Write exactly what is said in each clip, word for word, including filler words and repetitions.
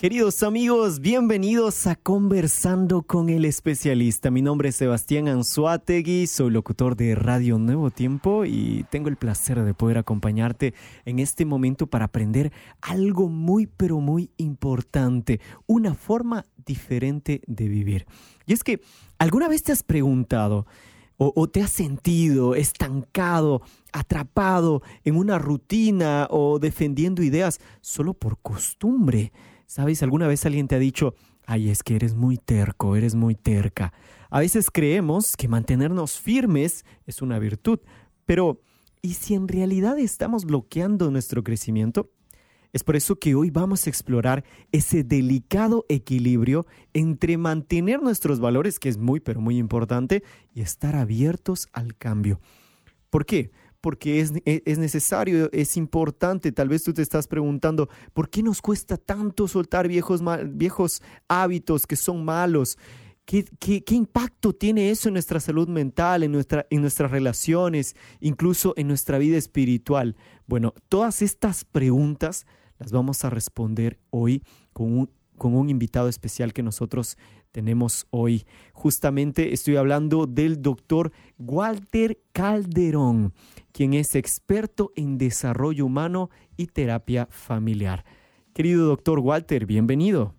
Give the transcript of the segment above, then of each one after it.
Queridos amigos, bienvenidos a Conversando con el Especialista. Mi nombre es Sebastián Anzuategui, soy locutor de Radio Nuevo Tiempo y tengo el placer de poder acompañarte en este momento para aprender algo muy pero muy importante, una forma diferente de vivir. Y es que, ¿alguna vez te has preguntado o, o te has sentido estancado, atrapado en una rutina o defendiendo ideas solo por costumbre? ¿Sabes? ¿Alguna vez alguien te ha dicho, ay, es que eres muy terco, eres muy terca? A veces creemos que mantenernos firmes es una virtud, pero ¿y si en realidad estamos bloqueando nuestro crecimiento? Es por eso que hoy vamos a explorar ese delicado equilibrio entre mantener nuestros valores, que es muy, pero muy importante, y estar abiertos al cambio. ¿Por qué? Porque es, es necesario, es importante. Tal vez tú te estás preguntando, ¿por qué nos cuesta tanto soltar viejos, mal, viejos hábitos que son malos? ¿Qué, qué, ¿Qué impacto tiene eso en nuestra salud mental, en, nuestra, en nuestras relaciones, incluso en nuestra vida espiritual? Bueno, todas estas preguntas las vamos a responder hoy con un, con un invitado especial que nosotros tenemos hoy. Justamente estoy hablando del doctor Walter Calderón, quien es experto en desarrollo humano y terapia familiar. Querido doctor Walter, bienvenido.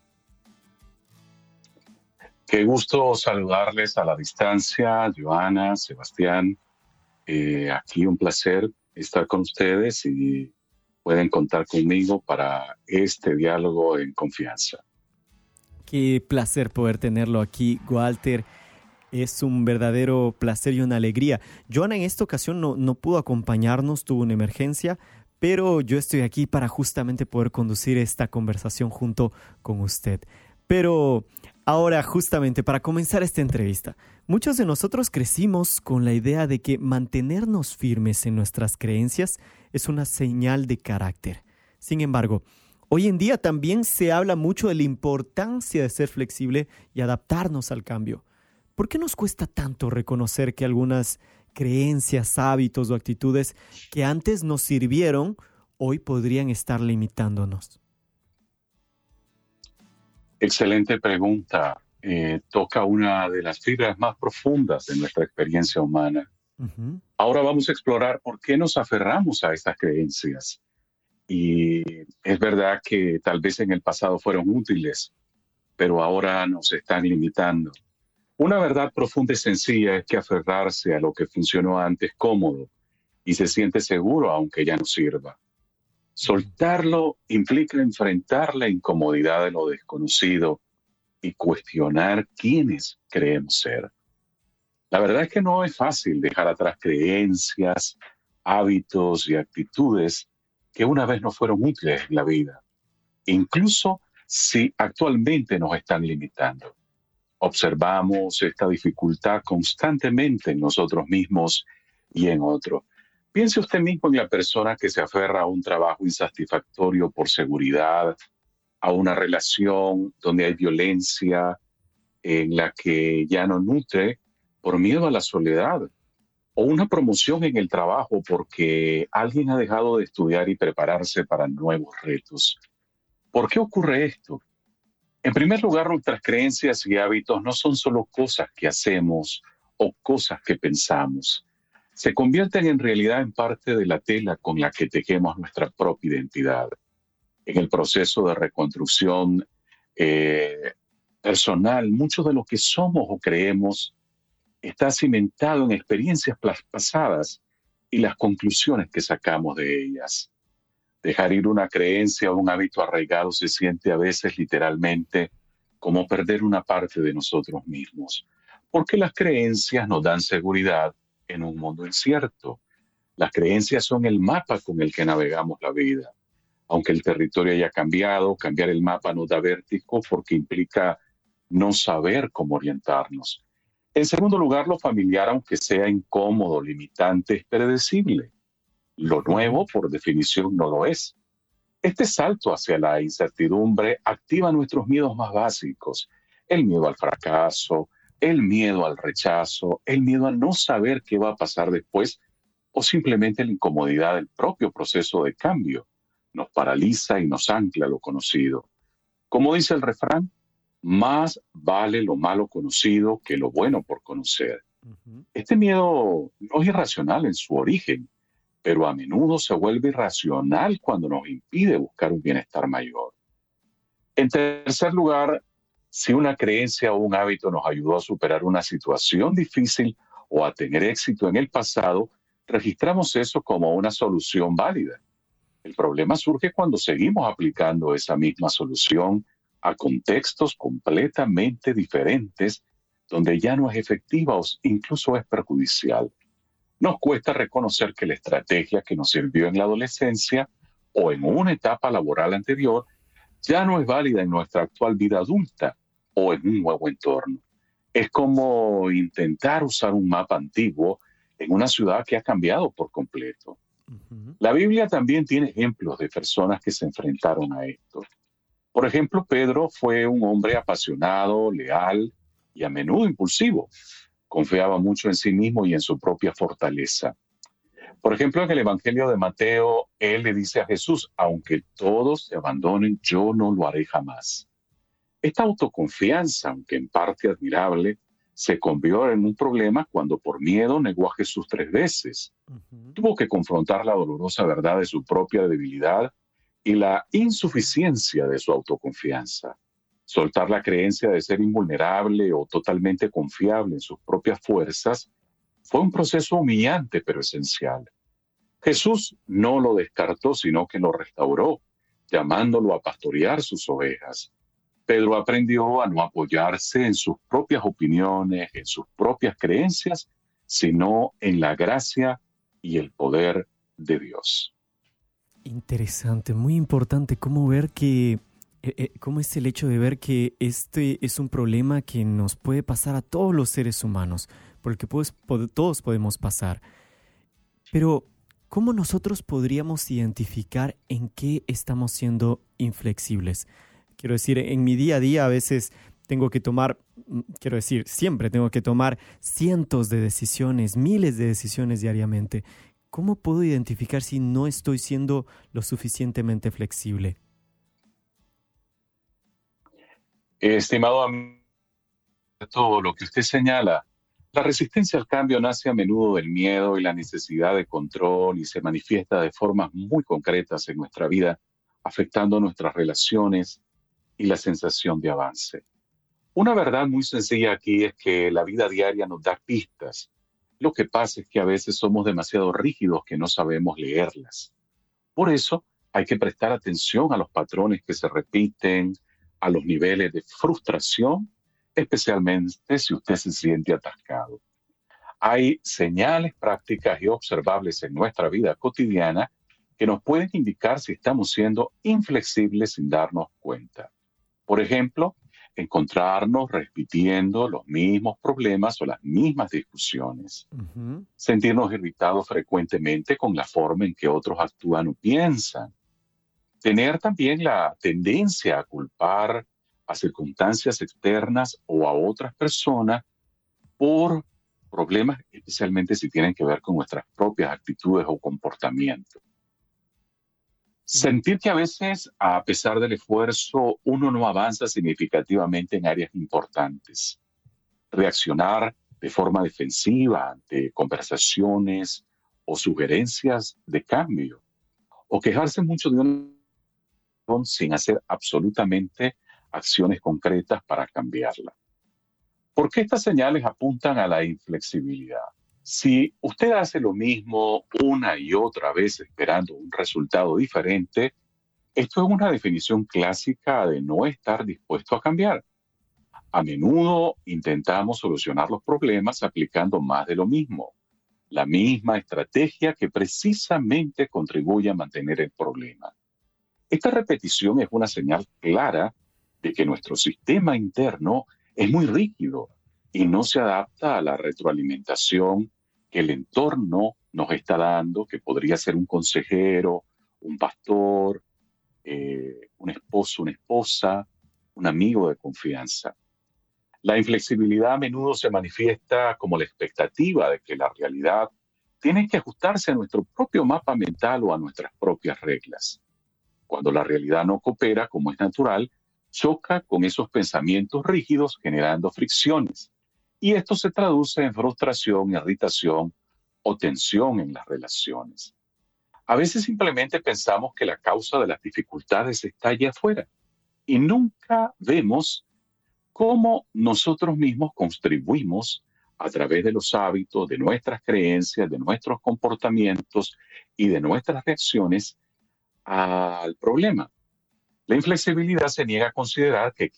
Qué gusto saludarles a la distancia, Joana, Sebastián. Eh, aquí un placer estar con ustedes y pueden contar conmigo para este diálogo en confianza. Qué placer poder tenerlo aquí, Walter. Es un verdadero placer y una alegría. Joana en esta ocasión no, no pudo acompañarnos, tuvo una emergencia, pero yo estoy aquí para justamente poder conducir esta conversación junto con usted. Pero ahora, justamente para comenzar esta entrevista, muchos de nosotros crecimos con la idea de que mantenernos firmes en nuestras creencias es una señal de carácter. Sin embargo, hoy en día también se habla mucho de la importancia de ser flexible y adaptarnos al cambio. ¿Por qué nos cuesta tanto reconocer que algunas creencias, hábitos o actitudes que antes nos sirvieron, hoy podrían estar limitándonos? Excelente pregunta. Eh, toca una de las fibras más profundas de nuestra experiencia humana. Uh-huh. Ahora vamos a explorar por qué nos aferramos a estas creencias. Y es verdad que tal vez en el pasado fueron útiles, pero ahora nos están limitando. Una verdad profunda y sencilla es que aferrarse a lo que funcionó antes es cómodo y se siente seguro aunque ya no sirva. Soltarlo implica enfrentar la incomodidad de lo desconocido y cuestionar quiénes creemos ser. La verdad es que no es fácil dejar atrás creencias, hábitos y actitudes que una vez nos fueron útiles en la vida, incluso si actualmente nos están limitando. Observamos esta dificultad constantemente en nosotros mismos y en otros. Piense usted mismo en la persona que se aferra a un trabajo insatisfactorio por seguridad, a una relación donde hay violencia, en la que ya no nutre por miedo a la soledad, o una promoción en el trabajo porque alguien ha dejado de estudiar y prepararse para nuevos retos. ¿Por qué ocurre esto? En primer lugar, nuestras creencias y hábitos no son solo cosas que hacemos o cosas que pensamos. Se convierten en realidad en parte de la tela con la que tejemos nuestra propia identidad. En el proceso de reconstrucción eh, personal, mucho de lo que somos o creemos está cimentado en experiencias pasadas y las conclusiones que sacamos de ellas. Dejar ir una creencia o un hábito arraigado se siente a veces literalmente como perder una parte de nosotros mismos, porque las creencias nos dan seguridad en un mundo incierto. Las creencias son el mapa con el que navegamos la vida. Aunque el territorio haya cambiado, cambiar el mapa nos da vértigo porque implica no saber cómo orientarnos. En segundo lugar, lo familiar, aunque sea incómodo, limitante, es predecible. Lo nuevo, por definición, no lo es. Este salto hacia la incertidumbre activa nuestros miedos más básicos. El miedo al fracaso, el miedo al rechazo, el miedo a no saber qué va a pasar después o simplemente la incomodidad del propio proceso de cambio. Nos paraliza y nos ancla a lo conocido. Como dice el refrán, más vale lo malo conocido que lo bueno por conocer. Uh-huh. Este miedo no es irracional en su origen, pero a menudo se vuelve irracional cuando nos impide buscar un bienestar mayor. En tercer lugar, si una creencia o un hábito nos ayudó a superar una situación difícil o a tener éxito en el pasado, registramos eso como una solución válida. El problema surge cuando seguimos aplicando esa misma solución a contextos completamente diferentes, donde ya no es efectiva o incluso es perjudicial. Nos cuesta reconocer que la estrategia que nos sirvió en la adolescencia o en una etapa laboral anterior ya no es válida en nuestra actual vida adulta o en un nuevo entorno. Es como intentar usar un mapa antiguo en una ciudad que ha cambiado por completo. Uh-huh. La Biblia también tiene ejemplos de personas que se enfrentaron a esto. Por ejemplo, Pedro fue un hombre apasionado, leal y a menudo impulsivo. Confiaba mucho en sí mismo y en su propia fortaleza. Por ejemplo, en el Evangelio de Mateo, él le dice a Jesús, aunque todos te abandonen, yo no lo haré jamás. Esta autoconfianza, aunque en parte admirable, se convirtió en un problema cuando por miedo negó a Jesús tres veces. Uh-huh. Tuvo que confrontar la dolorosa verdad de su propia debilidad y la insuficiencia de su autoconfianza. Soltar la creencia de ser invulnerable o totalmente confiable en sus propias fuerzas fue un proceso humillante pero esencial. Jesús no lo descartó, sino que lo restauró, llamándolo a pastorear sus ovejas. Pedro aprendió a no apoyarse en sus propias opiniones, en sus propias creencias, sino en la gracia y el poder de Dios. Interesante, muy importante cómo ver que, eh, eh, cómo es el hecho de ver que este es un problema que nos puede pasar a todos los seres humanos, porque pues, todos podemos pasar. Pero, ¿cómo nosotros podríamos identificar en qué estamos siendo inflexibles? Quiero decir, en mi día a día a veces tengo que tomar, quiero decir, siempre tengo que tomar cientos de decisiones, miles de decisiones diariamente. ¿Cómo puedo identificar si no estoy siendo lo suficientemente flexible? Estimado amigo, todo lo que usted señala, la resistencia al cambio nace a menudo del miedo y la necesidad de control y se manifiesta de formas muy concretas en nuestra vida, afectando nuestras relaciones y la sensación de avance. Una verdad muy sencilla aquí es que la vida diaria nos da pistas. Lo que pasa es que a veces somos demasiado rígidos que no sabemos leerlas. Por eso hay que prestar atención a los patrones que se repiten, a los niveles de frustración, especialmente si usted se siente atascado. Hay señales prácticas y observables en nuestra vida cotidiana que nos pueden indicar si estamos siendo inflexibles sin darnos cuenta. Por ejemplo, encontrarnos repitiendo los mismos problemas o las mismas discusiones. Uh-huh. Sentirnos irritados frecuentemente con la forma en que otros actúan o piensan. Tener también la tendencia a culpar a circunstancias externas o a otras personas por problemas, especialmente si tienen que ver con nuestras propias actitudes o comportamientos. Sentir que a veces, a pesar del esfuerzo, uno no avanza significativamente en áreas importantes. Reaccionar de forma defensiva ante conversaciones o sugerencias de cambio. O quejarse mucho de una sin hacer absolutamente acciones concretas para cambiarla. ¿Por qué estas señales apuntan a la inflexibilidad? Si usted hace lo mismo una y otra vez esperando un resultado diferente, esto es una definición clásica de no estar dispuesto a cambiar. A menudo intentamos solucionar los problemas aplicando más de lo mismo, la misma estrategia que precisamente contribuye a mantener el problema. Esta repetición es una señal clara de que nuestro sistema interno es muy rígido y no se adapta a la retroalimentación que el entorno nos está dando, que podría ser un consejero, un pastor, eh, un esposo, una esposa, un amigo de confianza. La inflexibilidad a menudo se manifiesta como la expectativa de que la realidad tiene que ajustarse a nuestro propio mapa mental o a nuestras propias reglas. Cuando la realidad no coopera como es natural, choca con esos pensamientos rígidos generando fricciones. Y esto se traduce en frustración, irritación o tensión en las relaciones. A veces simplemente pensamos que la causa de las dificultades está allá afuera y nunca vemos cómo nosotros mismos contribuimos a través de los hábitos, de nuestras creencias, de nuestros comportamientos y de nuestras reacciones al problema. La inflexibilidad se niega a considerar que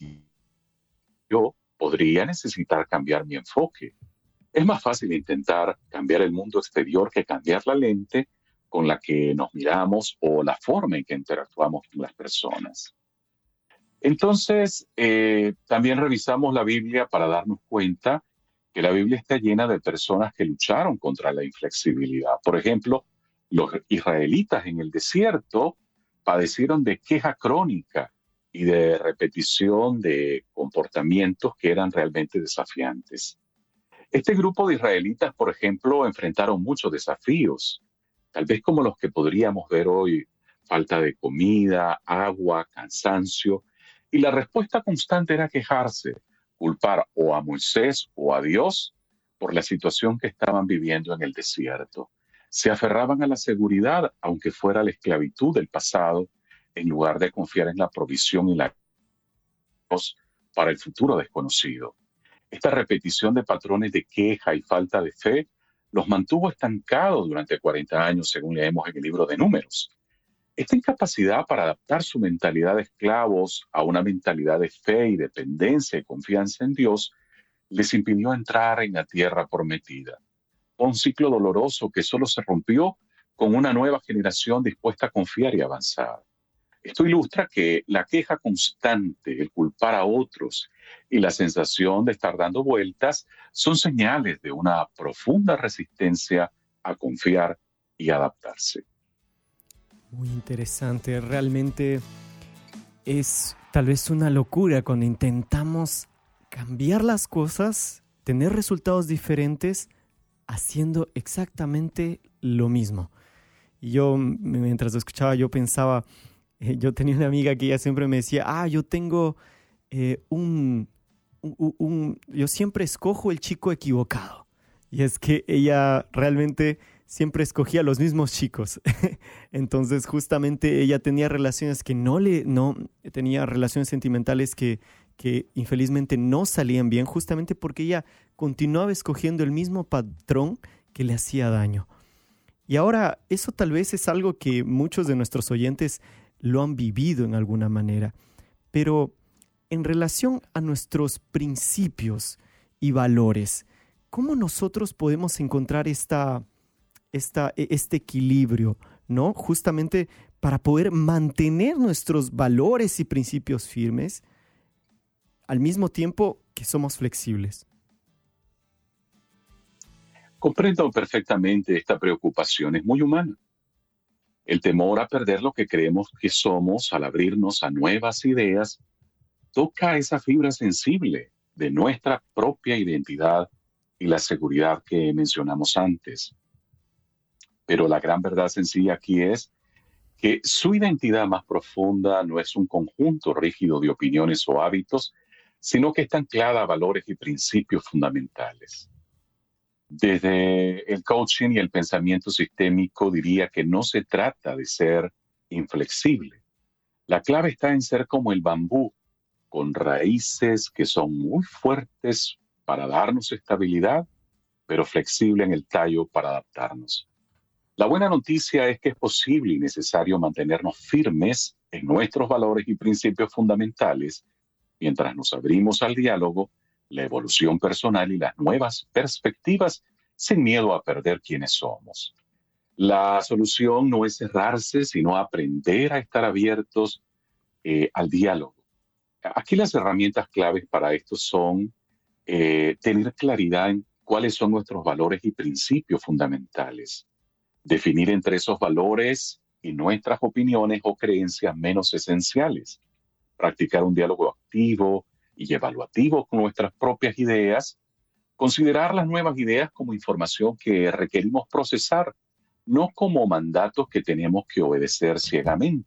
yo podría necesitar cambiar mi enfoque. Es más fácil intentar cambiar el mundo exterior que cambiar la lente con la que nos miramos o la forma en que interactuamos con las personas. Entonces, eh, también revisamos la Biblia para darnos cuenta que la Biblia está llena de personas que lucharon contra la inflexibilidad. Por ejemplo, los israelitas en el desierto padecieron de queja crónica y de repetición de comportamientos que eran realmente desafiantes. Este grupo de israelitas, por ejemplo, enfrentaron muchos desafíos, tal vez como los que podríamos ver hoy: falta de comida, agua, cansancio. Y la respuesta constante era quejarse, culpar o a Moisés o a Dios por la situación que estaban viviendo en el desierto. Se aferraban a la seguridad, aunque fuera la esclavitud del pasado, en lugar de confiar en la provisión y la Dios para el futuro desconocido. Esta repetición de patrones de queja y falta de fe los mantuvo estancados durante cuarenta años, según leemos en el libro de Números. Esta incapacidad para adaptar su mentalidad de esclavos a una mentalidad de fe y dependencia y confianza en Dios les impidió entrar en la tierra prometida. Un ciclo doloroso que solo se rompió con una nueva generación dispuesta a confiar y avanzar. Esto ilustra que la queja constante, el culpar a otros y la sensación de estar dando vueltas son señales de una profunda resistencia a confiar y adaptarse. Muy interesante, realmente es tal vez una locura cuando intentamos cambiar las cosas, tener resultados diferentes, haciendo exactamente lo mismo. Y yo, mientras lo escuchaba, yo pensaba, eh, yo tenía una amiga que ella siempre me decía, ah, yo tengo eh, un, un, un, yo siempre escojo el chico equivocado. Y es que ella realmente siempre escogía los mismos chicos. Entonces, justamente ella tenía relaciones que no le, no, tenía relaciones sentimentales que, que infelizmente no salían bien, justamente porque ella continuaba escogiendo el mismo patrón que le hacía daño. Y ahora, eso tal vez es algo que muchos de nuestros oyentes lo han vivido en alguna manera. Pero en relación a nuestros principios y valores, ¿cómo nosotros podemos encontrar esta, esta, este equilibrio, ¿no? Justamente para poder mantener nuestros valores y principios firmes, al mismo tiempo que somos flexibles. Comprendo perfectamente esta preocupación, es muy humana. El temor a perder lo que creemos que somos al abrirnos a nuevas ideas toca esa fibra sensible de nuestra propia identidad y la seguridad que mencionamos antes. Pero la gran verdad sencilla aquí es que su identidad más profunda no es un conjunto rígido de opiniones o hábitos, sino que está anclada a valores y principios fundamentales. Desde el coaching y el pensamiento sistémico diría que no se trata de ser inflexible. La clave está en ser como el bambú, con raíces que son muy fuertes para darnos estabilidad, pero flexible en el tallo para adaptarnos. La buena noticia es que es posible y necesario mantenernos firmes en nuestros valores y principios fundamentales mientras nos abrimos al diálogo, la evolución personal y las nuevas perspectivas sin miedo a perder quienes somos. La solución no es cerrarse, sino aprender a estar abiertos eh, al diálogo. Aquí las herramientas claves para esto son eh, tener claridad en cuáles son nuestros valores y principios fundamentales, definir entre esos valores y nuestras opiniones o creencias menos esenciales, practicar un diálogo activo y evaluativo con nuestras propias ideas, considerar las nuevas ideas como información que requerimos procesar, no como mandatos que tenemos que obedecer ciegamente.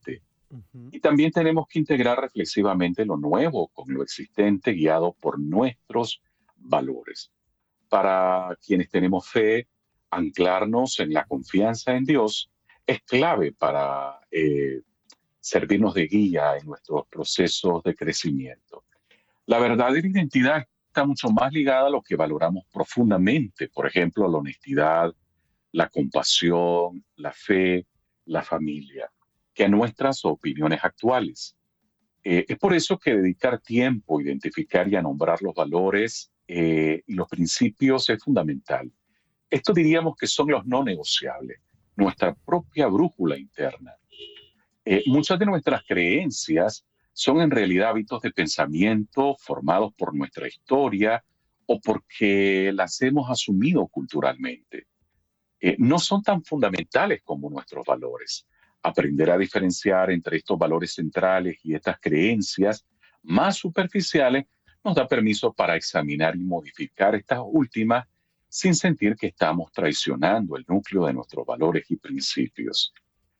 Ujú. Y también tenemos que integrar reflexivamente lo nuevo con lo existente, guiado por nuestros valores. Para quienes tenemos fe, anclarnos en la confianza en Dios es clave para eh, servirnos de guía en nuestros procesos de crecimiento. La verdadera identidad está mucho más ligada a lo que valoramos profundamente, por ejemplo, la honestidad, la compasión, la fe, la familia, que a nuestras opiniones actuales. Eh, es por eso que dedicar tiempo a identificar y a nombrar los valores eh, y los principios es fundamental. Esto diríamos que son los no negociables, nuestra propia brújula interna. Eh, muchas de nuestras creencias son en realidad hábitos de pensamiento formados por nuestra historia o porque las hemos asumido culturalmente. Eh, no son tan fundamentales como nuestros valores. Aprender a diferenciar entre estos valores centrales y estas creencias más superficiales nos da permiso para examinar y modificar estas últimas sin sentir que estamos traicionando el núcleo de nuestros valores y principios.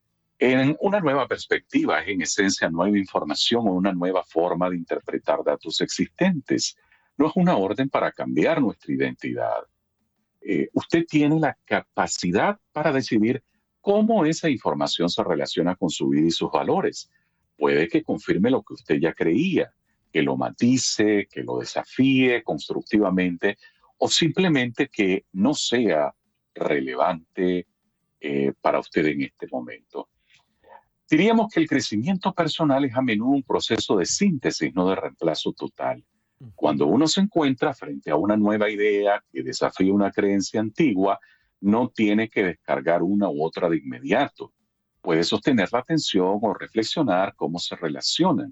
En una nueva perspectiva es en esencia nueva información o una nueva forma de interpretar datos existentes. No es una orden para cambiar nuestra identidad. Eh, usted tiene la capacidad para decidir cómo esa información se relaciona con su vida y sus valores. Puede que confirme lo que usted ya creía, que lo matice, que lo desafíe constructivamente o simplemente que no sea relevante eh, para usted en este momento. Diríamos que el crecimiento personal es a menudo un proceso de síntesis, no de reemplazo total. Cuando uno se encuentra frente a una nueva idea que desafía una creencia antigua, no tiene que descargar una u otra de inmediato. Puede sostener la atención o reflexionar cómo se relacionan.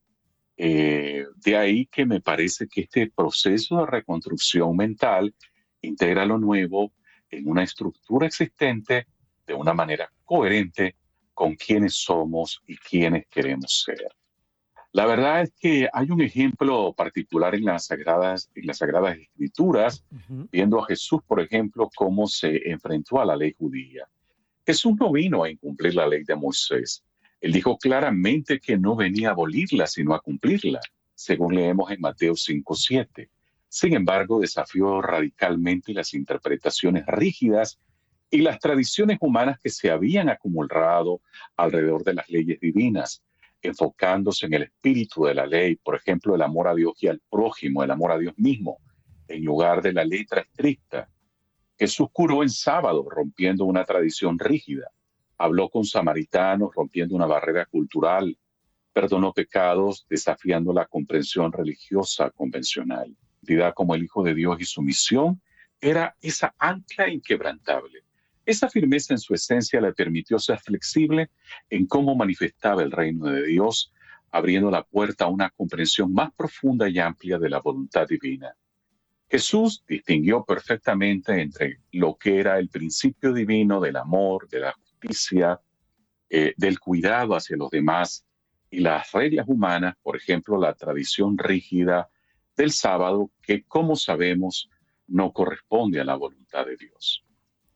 Eh, de ahí que me parece que este proceso de reconstrucción mental integra lo nuevo en una estructura existente de una manera coherente con quiénes somos y quiénes queremos ser. La verdad es que hay un ejemplo particular en las Sagradas, en las Sagradas Escrituras, Ujú. viendo a Jesús, por ejemplo, cómo se enfrentó a la ley judía. Jesús no vino a incumplir la ley de Moisés. Él dijo claramente que no venía a abolirla, sino a cumplirla, según leemos en Mateo cinco siete. Sin embargo, desafió radicalmente las interpretaciones rígidas y las tradiciones humanas que se habían acumulado alrededor de las leyes divinas, enfocándose en el espíritu de la ley, por ejemplo, el amor a Dios y al prójimo, el amor a Dios mismo, en lugar de la letra estricta. Jesús curó en sábado, rompiendo una tradición rígida. Habló con samaritanos, rompiendo una barrera cultural. Perdonó pecados, desafiando la comprensión religiosa convencional. Vida como el Hijo de Dios y su misión era esa ancla inquebrantable. Esa firmeza en su esencia le permitió ser flexible en cómo manifestaba el reino de Dios, abriendo la puerta a una comprensión más profunda y amplia de la voluntad divina. Jesús distinguió perfectamente entre lo que era el principio divino del amor, de la justicia, eh, del cuidado hacia los demás y las reglas humanas, por ejemplo, la tradición rígida del sábado, que, como sabemos, no corresponde a la voluntad de Dios.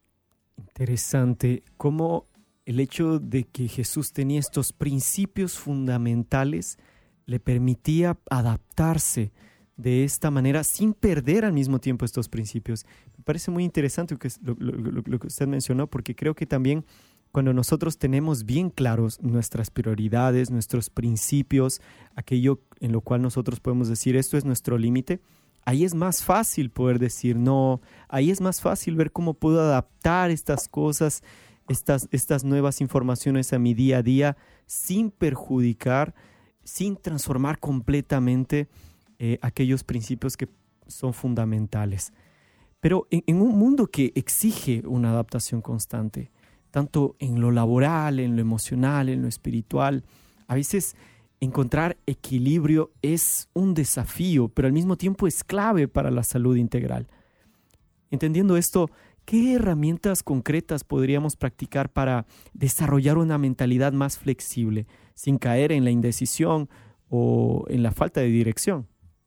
Interesante cómo el hecho de que Jesús tenía estos principios fundamentales le permitía adaptarse de esta manera sin perder al mismo tiempo estos principios. Me parece muy interesante lo que, lo, lo, lo que usted mencionó, porque creo que también cuando nosotros tenemos bien claros nuestras prioridades, nuestros principios, aquello en lo cual nosotros podemos decir esto es nuestro límite, ahí es más fácil poder decir no, ahí es más fácil ver cómo puedo adaptar estas cosas, estas, estas nuevas informaciones a mi día a día sin perjudicar, sin transformar completamente Eh, aquellos principios que son fundamentales. Pero en, en un mundo que exige una adaptación constante, tanto en lo laboral, en lo emocional, en lo espiritual, a veces encontrar equilibrio es un desafío, pero al mismo tiempo es clave para la salud integral. Entendiendo esto, ¿qué herramientas concretas podríamos practicar para desarrollar una mentalidad más flexible, sin caer en la indecisión o en la falta de dirección?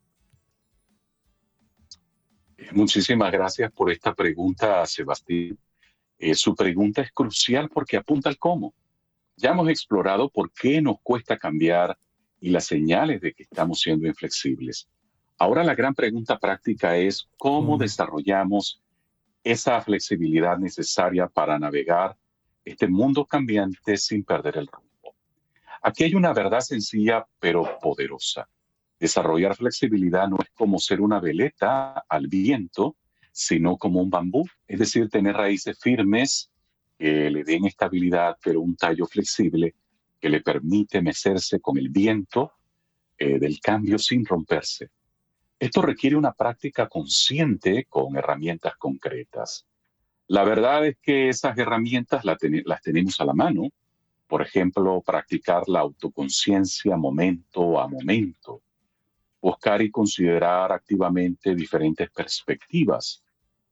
Muchísimas gracias por esta pregunta, Sebastián. Eh, su pregunta es crucial porque apunta al cómo. Ya hemos explorado por qué nos cuesta cambiar y las señales de que estamos siendo inflexibles. Ahora la gran pregunta práctica es cómo ¿Cómo? desarrollamos esa flexibilidad necesaria para navegar este mundo cambiante sin perder el rumbo. Aquí hay una verdad sencilla pero poderosa. Desarrollar flexibilidad no es como ser una veleta al viento, sino como un bambú, es decir, tener raíces firmes que le den estabilidad, pero un tallo flexible que le permite mecerse con el viento eh, del cambio sin romperse. Esto requiere una práctica consciente con herramientas concretas. La verdad es que esas herramientas las, ten- las tenemos a la mano. Por ejemplo, practicar la autoconciencia momento a momento. Buscar y considerar activamente diferentes perspectivas.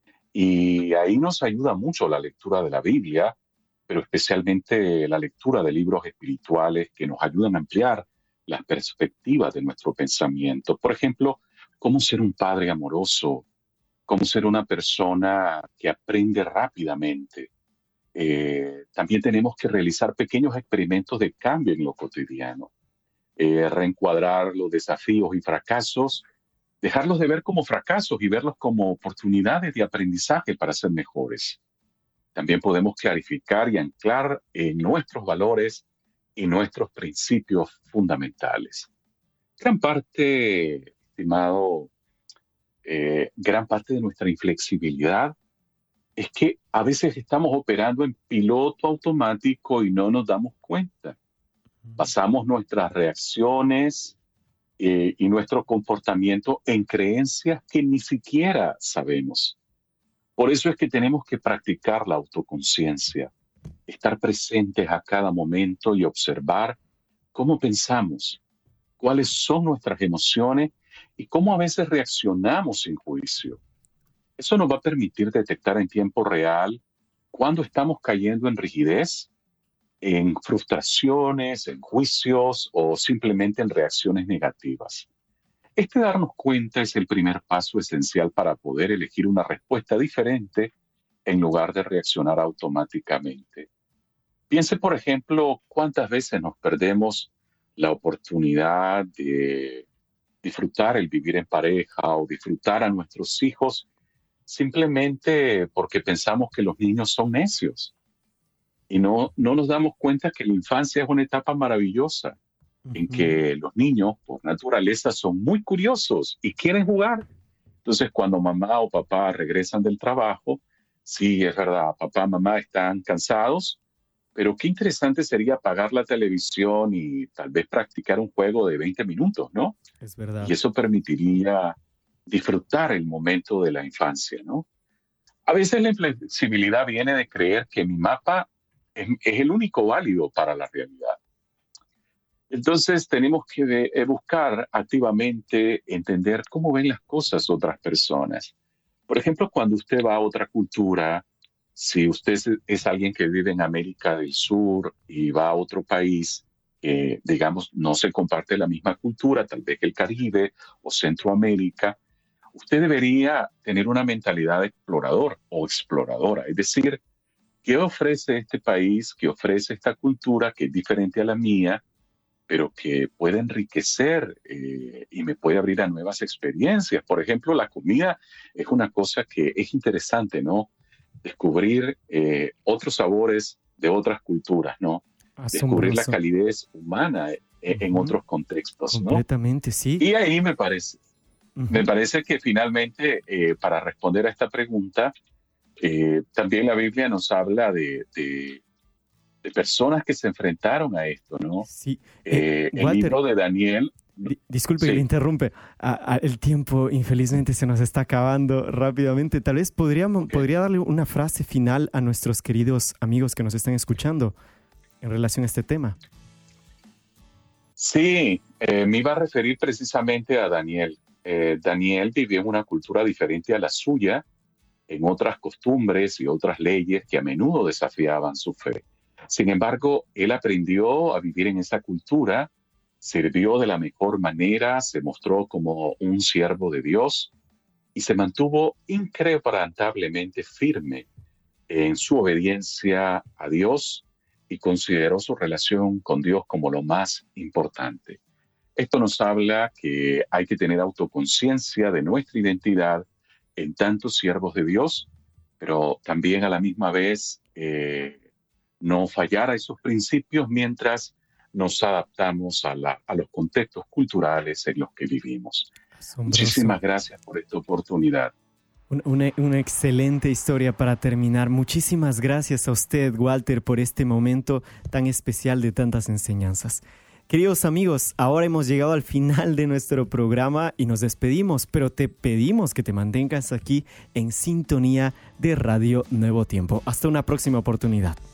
Y ahí nos ayuda mucho la lectura de la Biblia, pero especialmente la lectura de libros espirituales que nos ayudan a ampliar las perspectivas de nuestro pensamiento. Por ejemplo, cómo ser un padre amoroso, cómo ser una persona que aprende rápidamente. Eh, también tenemos que realizar pequeños experimentos de cambio en lo cotidiano, eh, reencuadrar los desafíos y fracasos, dejarlos de ver como fracasos y verlos como oportunidades de aprendizaje para ser mejores. También podemos clarificar y anclar en nuestros valores y nuestros principios fundamentales. Gran parte, estimado, eh, gran parte de nuestra inflexibilidad es que a veces estamos operando en piloto automático y no nos damos cuenta. Basamos nuestras reacciones eh, y nuestro comportamiento en creencias que ni siquiera sabemos. Por eso es que tenemos que practicar la autoconciencia, estar presentes a cada momento y observar cómo pensamos, cuáles son nuestras emociones y cómo a veces reaccionamos sin juicio. Eso nos va a permitir detectar en tiempo real cuándo estamos cayendo en rigidez, en frustraciones, en juicios o simplemente en reacciones negativas. Este darnos cuenta es el primer paso esencial para poder elegir una respuesta diferente en lugar de reaccionar automáticamente. Piense, por ejemplo, cuántas veces nos perdemos la oportunidad de disfrutar el vivir en pareja o disfrutar a nuestros hijos simplemente porque pensamos que los niños son necios y no, no nos damos cuenta que la infancia es una etapa maravillosa en Ujú. que los niños por naturaleza son muy curiosos y quieren jugar. Entonces, cuando mamá o papá regresan del trabajo, sí, es verdad, papá, mamá están cansados, pero qué interesante sería apagar la televisión y tal vez practicar un juego de veinte minutos, ¿no? Es Y verdad. eso permitiría disfrutar el momento de la infancia, ¿no? A veces la inflexibilidad viene de creer que mi mapa es, es el único válido para la realidad. Entonces tenemos que de, eh, buscar activamente entender cómo ven las cosas otras personas. Por ejemplo, cuando usted va a otra cultura, si usted es, es alguien que vive en América del Sur y va a otro país, eh, digamos, no se comparte la misma cultura, tal vez el Caribe o Centroamérica, usted debería tener una mentalidad de explorador o exploradora, es decir, ¿qué ofrece este país, qué ofrece esta cultura que es diferente a la mía, pero que puede enriquecer eh, y me puede abrir a nuevas experiencias? Por ejemplo, la comida es una cosa que es interesante, ¿no? Descubrir eh, otros sabores de otras culturas, ¿no? Descubrir la Asombroso. calidez humana eh, en Ujú. otros contextos, ¿no? Completamente, sí. Y ahí me parece, me Ujú. parece que finalmente, eh, para responder a esta pregunta, eh, también la Biblia nos habla de, de, de personas que se enfrentaron a esto, ¿no? Sí. Eh, Eh, el Walter, libro de Daniel, di- disculpe que le sí, interrumpe. A- a- el tiempo, infelizmente, se nos está acabando rápidamente. Tal vez podríamos, ok. podría darle una frase final a nuestros queridos amigos que nos están escuchando en relación a este tema. Sí, eh, me iba a referir precisamente a Daniel. Eh, Daniel vivió en una cultura diferente a la suya, en otras costumbres y otras leyes que a menudo desafiaban su fe. Sin embargo, él aprendió a vivir en esa cultura, sirvió de la mejor manera, se mostró como un siervo de Dios y se mantuvo inquebrantablemente firme en su obediencia a Dios y consideró su relación con Dios como lo más importante. Esto nos habla que hay que tener autoconciencia de nuestra identidad en tantos siervos de Dios, pero también a la misma vez eh, no fallar a esos principios mientras nos adaptamos a, la, a los contextos culturales en los que vivimos. Asombroso. Muchísimas gracias por esta oportunidad. Una, una excelente historia para terminar. Muchísimas gracias a usted, Walter, por este momento tan especial de tantas enseñanzas. Queridos amigos, ahora hemos llegado al final de nuestro programa y nos despedimos, pero te pedimos que te mantengas aquí en sintonía de Radio Nuevo Tiempo. Hasta una próxima oportunidad.